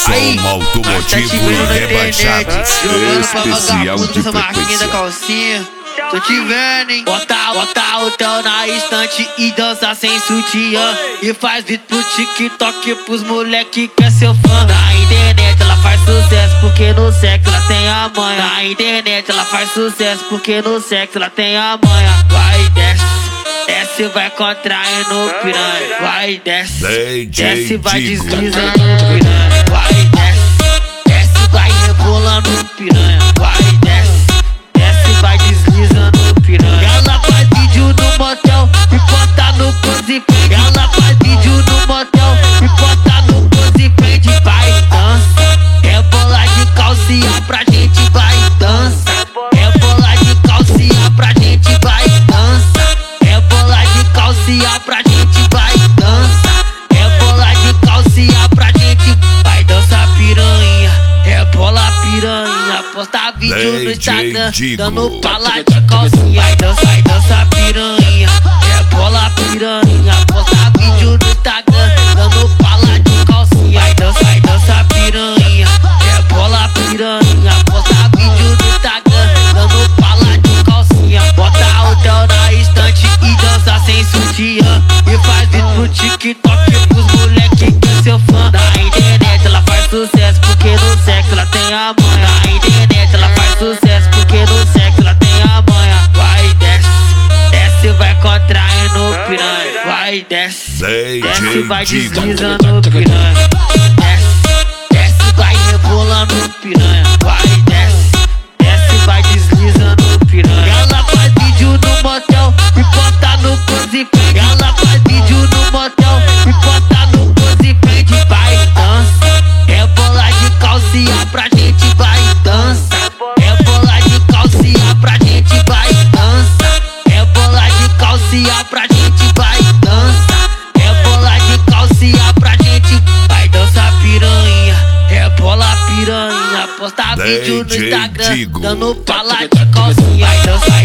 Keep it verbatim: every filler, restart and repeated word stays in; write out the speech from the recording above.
Som automotivo e rebaixado. Especial de frequência. Tô te vendo, hein? Bota, bota o teu na estante e dança sem sutiã. E faz vídeo pro TikTok pros moleque que é seu fã. Na internet ela faz sucesso porque no sexo ela tem a manha. Na internet ela faz sucesso porque no sexo ela tem a manha. Vai, desce, desce, vai contraindo piranha. Vai, desce, desce, vai deslizando piranha. Vai, desce, desce, vai rebolando piranha. Vai, desce, desce, vai deslizando piranha. Ela faz vídeo no motel e bota no close friend. Ela faz vídeo no motel e bota no close friend. Vai, dança, rebola de calcinha pra gente. Vai, dança, rebola de calcinha pra gente. Vai, dança, rebola de calcinha pra gente. Vai, dança, rebola de calcinha pra gente. Vai, dança piranha, rebola piranha. Posta vídeo no Instagram dando pala de calcinha. Vai, dança, vai, dança piranha, rebola piranha. Posta vídeo no Instagram dando pala de calcinha. Vai, dança, vai, dança piranha, rebola piranha. Posta vídeo no Instagram dando pala de calcinha. Bota o teu na estante e dança sem sutiã. E faz vídeo pro TikTok pros moleque que é seu fã. Na internet ela faz sucesso porque no sexo ela tem a manha. Na internet ela faz sucesso porque no sexo ela tem a manha. Vai, desce, desce, vai contraindo piranha. Vai, desce, desce, vai deslizando piranha. Desce, desce, vai rebolando piranha. Vai, desce, desce, vai deslizando piranha. Ela faz vídeo no motel e bota no close friend. Ela faz vídeo no motel e bota no close friend. Vai, dança, rebola de calcinha pra gente. Vai, dança, rebola de calcinha pra gente. Vai, dança, rebola de calcinha pra gente. Vai, dança, rebola de calcinha pra gente. Vai, dança piranha, rebola piranha. Posta vídeo no Instagram dando pala de calcinha. Vai, dança